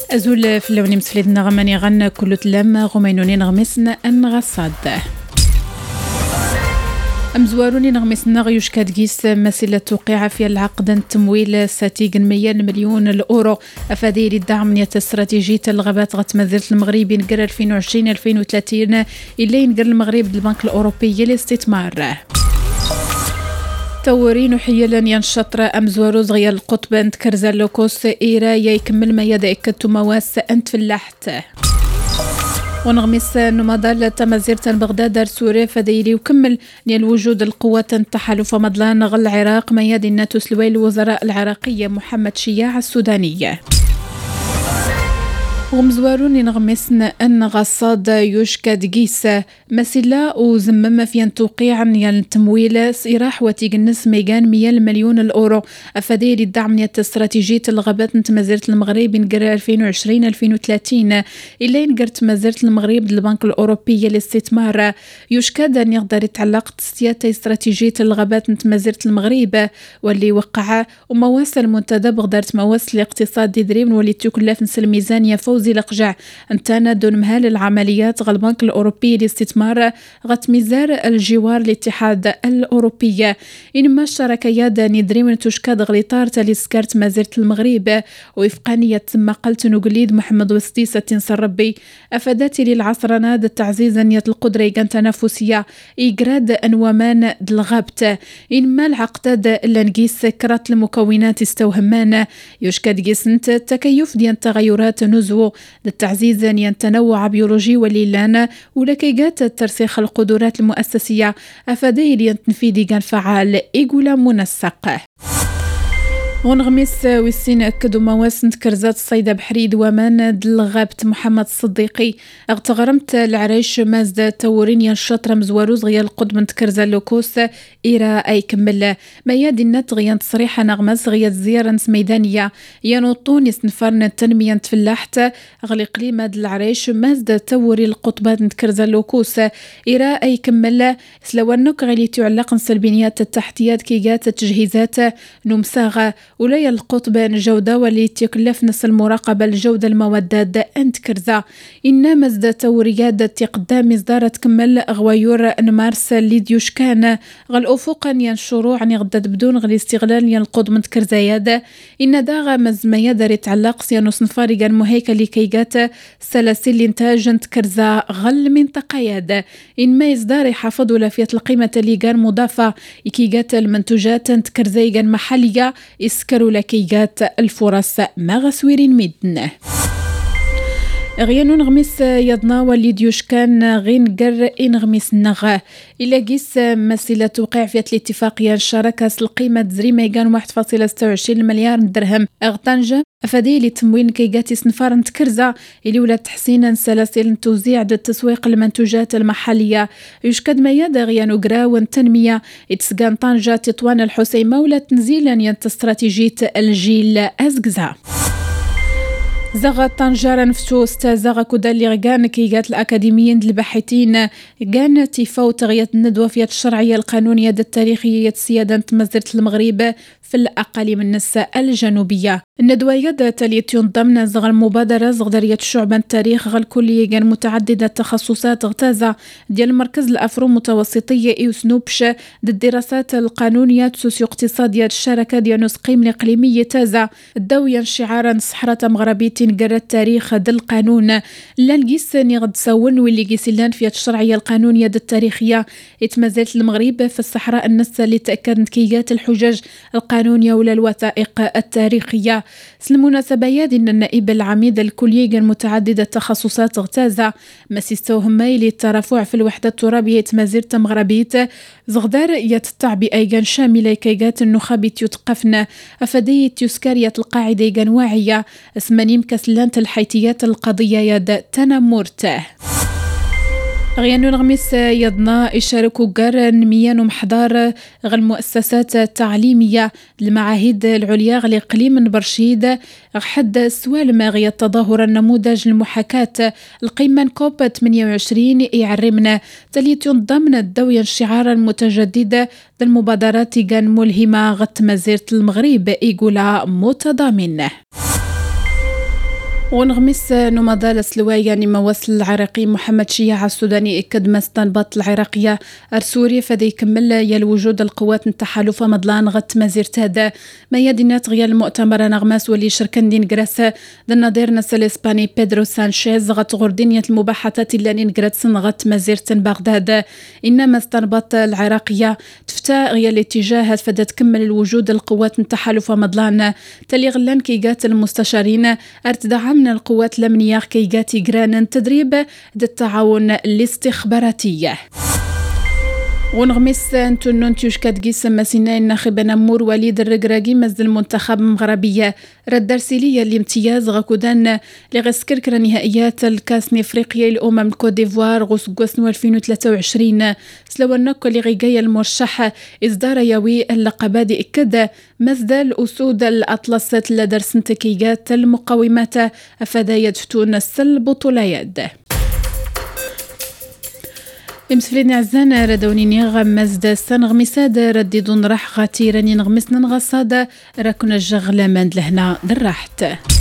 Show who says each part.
Speaker 1: أزول في اللون مسفليد نغماني غن كل تلام غمينوني نغمسن أن غصاد أمزواروني نغمسنا غيوش كادقيس مسيلة توقيع في العقد التمويل ساتيق 100 مليون الأورو أفادير الدعم نية استراتيجية الغابات غتمازال المغرب ينقر 2020-2030 إلا ينقر المغرب البنك الأوروبي للاستثمار. تورين حيلا ينشطر أمزوارو زغيا القطب أنت كرزا لوكوس إيرا يكمل ما يدعك تمواس أنت فلاحت ونغمس نمضال تمازيرة بغداد سوريا فديري وكمل نيال وجود القوة التحالف مضلان غل العراق ميادين ناتو سلوي الوزراء العراقية محمد شياع السودانية ومزواروني نغمسن أن غصاد يوشكا دقيس مسيلا وزمم في توقيع التمويل إراح وتيجنس ميغان 100 مليون الأورو أفادير الدعم نية استراتيجية الغابات نتمازيرة المغرب ينقر 2020-2030 إلا ينقرت مازيرة المغرب البنك الأوروبي للاستثمار يوشكا دان يقدر يتعلق سياسة استراتيجية الغابات نتمازيرة المغرب واللي وقع ومواصل المنتدى بغدارت مواصل الاقتصاد دريم واللي تكلف نسل الميزانية فوزي لقجع انتانا دون مهال العمليات غالبنك الأوروبي للاستثمار غتميزار الجوار الاتحاد الأوروبي إنما الشركيات ندريم تشكاد غليطار تالي سكارت مازيرة المغرب وفقانية ما قلت نقليد محمد وسديسة تنسر ربي أفادت للعصرنا التعزيز نية القدرة تنافسية إيقراد أنوامان دلغابت إنما العقد اللنقيس كرات المكونات استوهمان يشكاد جيسنت تكيف ديال تغيرات نزو للتعزيز التنوع بيولوجي وليلان ولكيجات ترسيخ القدرات المؤسسية أفادي تنفيذ كان فعال إيقولا منسق ونغمس ويسين أكدوا مواسن كرزات الصيدة بحريد ومان دلغابت محمد الصديقي اغتغرمت العريش مازدا تورين ينشطر مزواروز غيا القدم تكرزا لوكوس إيرا أي كمل مياد النت غيا تصريح نغمس غيا الزيارة ميدانية ينوطون يسنفرن التنمية تفلاحت غلي قليمة العريش مازدا توري القطبات تكرزا لوكوس إيرا أي كمل سلوانك غلي تعلق سلبينيات التحتيات كيجات التجهيزات نمساغة ولايا القطب الجودة واللي تكلف نص المراقبة الجودة الموادات أنت كرزا إن مزدة تورياد تقدام إصدار تكمل غويور نمارس ليديوش كان غل أفقا ينشروا عن يغدد بدون غل استغلال القطب كرزاياد إن داغ مزميا دار يتعلق سيانوس نفارقا مهيكا لكيجات سلاسل الإنتاج كرزا غل منطقة ياد إن ما إصدار يحافظ لفية القيمة اللي كان مضافة إكيجات المنتوجات كرزايا محلية اسكروا لكيجات الفرص ما غسويرين ميدن غيانو نغمس يضنا والليديوش كان غين قر نغمس نغا إلا قيس مسيلة توقع في الاتفاقية الشراكة القيمة زري ميغان 1.26 مليار درهم اغطنجة أفادي لتمويل كيجات سنفار تكرزا اللي ولا تحسين سلاسل توزيع التسويق المنتوجات المحلية يشكد مياد غيانو قرا والتنمية يتسقان طنجة تطوان الحسيمة ولا تنزيلا ينت استراتيجية الجيل أزقزا زغا طنجارة نفتو استازغا كودا اللي غان كيجات الأكاديميين الباحثين كان تيفاو تغيير الندوة في الشرعية القانونية التاريخية سيادة مزرعة المغرب في الأقاليم النساء الجنوبية الندوة يد تاليت ضمن زغ المبادرة زغدرية الشعب التاريخ غل كلية كان متعددة التخصصات اغتازة ديال المركز الأفرو متوسطية إيوسنوبش الدراسات القانونية سوسيو اقتصادية الشركة ديال نسقيم الإقليمية تازة الدوية شعارا صحرة مغربية تنقر التاريخ دل القانون لنقيس غد ساون واللي قيسلان في الشرعية القانونية التاريخية اتمازلت المغرب في الصحراء النسا اللي تأكدت كيجات الحجج القانونية ولا الوثائق التاريخية المناسبة يد إن النائب العميد الكلية متعددة التخصصات اغتازة مسيستوهم مايلي الترفع في الوحدة الترابية مازيرة مغربية زغدار يتطع بأيجان شاملة كيجات النخب يتقفن أفدية يسكارية القاعدة جان واعية اسمانيم كسلانت الحيتيات القضية يد تنمورته غيانو نغمس يضنا يشاركوا قرن ميان ومحضار غل المؤسسات التعليمية المعاهد العليا غلي قليم من برشيد حد سوال ما غيا التظاهر النموذج المحاكاة القيمة كوب 28 يعرمنا تليت ضمن الدوية الشعار المتجددة المبادرات كان ملهمة غت مزيرة المغرب يقولها متضامنة ونغمس نمضال سلوايا نموصل العراقي محمد شياع السوداني اكد ما استنبط العراقيه ارسوري فدا يكمل يا الوجود القوات التحالف مضلان غت مازيرتاد ما يدينات غيا المؤتمر نغماس واللي شركن دين جراسة النظير نسل الاسباني بيدرو سانشيز غت غردينية المباحثات اللي نجراتسن غت مازيرتن بغداد انما استنبط العراقيه تفتا غيا الاتجاه فدا تكمل الوجود القوات التحالف مضلان تلي غلان كيقات المستشارين ارتدعم من القوات الأمنية كيغاتي جران تدريب التعاون الاستخباراتي. ونغمس انتونون تيوشكات قيسم مسينا الناخب نمور وليد الرقراقي مزد المنتخب مغربية رد رسيلية الامتياز غاكودان لغسكركر نهائيات الكاس نفريقيا الأمم الكوت ديفوار غوسقوسنو 2023 سلوانك اللي غيقايا المرشح إصدار يوي اللقبات اكد مزد الأسود الأطلسات لدرسن تكيجات المقاومات أفادايا تفتون البطوليات. مسفلين عزانا ردوني غمز سنغمساد رددون راح غاتي راني نغمسنا نغصاد راكنا الجغلة مند لهنا دراحت.